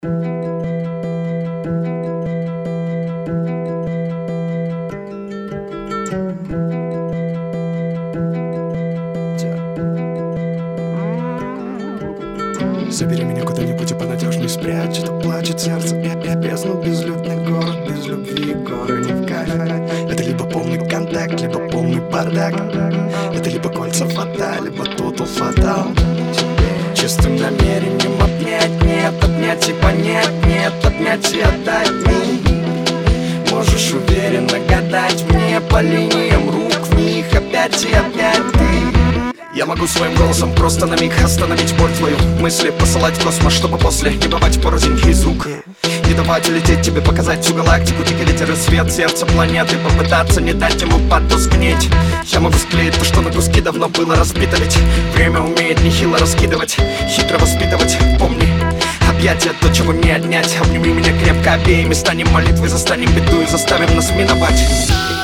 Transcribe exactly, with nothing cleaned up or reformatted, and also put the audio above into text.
Забери меня куда-нибудь и понадежней спрячь. Это плачет сердце, бездну, безлюдный город, без любви, горы не в кайф. Это либо полный контакт, либо полный бардак. Это либо кольца фата, либо тотал фатал. Чистым намерением обнять, нет, обнять и понять, нет, обнять и отдать мне. Можешь уверенно гадать мне по линиям рук, в них опять и опять ты. Я могу своим голосом просто на миг остановить боль твою, мысли посылать в космос, чтобы после не бывать порознь из рук. Не давать улететь тебе, показать всю галактику, дикий ветер и свет, сердце планеты, попытаться не дать ему потускнеть. Я могу склеить то, что на куски давно было разбито, ведь время умеет нехило раскидывать, хитро воспитывать. Помни, объятия то, чего не отнять. Обними меня крепко обеими, станем молитвой, застанем беду и заставим нас миновать.